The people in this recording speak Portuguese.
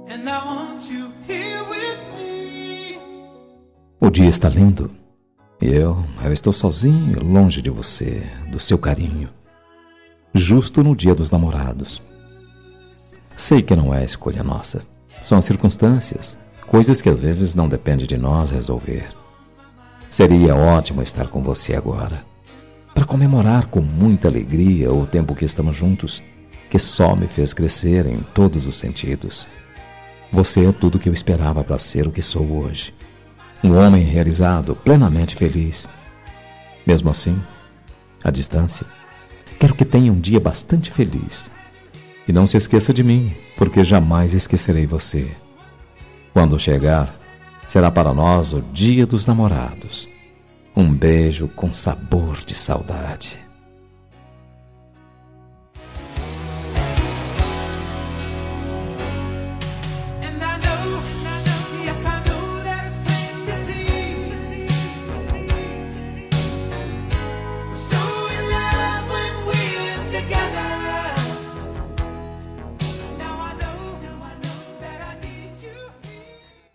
and I want you here with me. O dia está lindo e eu estou sozinho, longe de você, do seu carinho, justo no dia dos namorados. Sei que não é escolha nossa, são circunstâncias, coisas que às vezes não depende de nós resolver. Seria ótimo estar com você agora, para comemorar com muita alegria o tempo que estamos juntos, que só me fez crescer em todos os sentidos. Você é tudo que eu esperava para ser o que sou hoje. Um homem realizado, plenamente feliz. Mesmo assim, à distância, quero que tenha um dia bastante feliz. E não se esqueça de mim, porque jamais esquecerei você. Quando chegar, será para nós o dia dos namorados. Um beijo com sabor de saudade.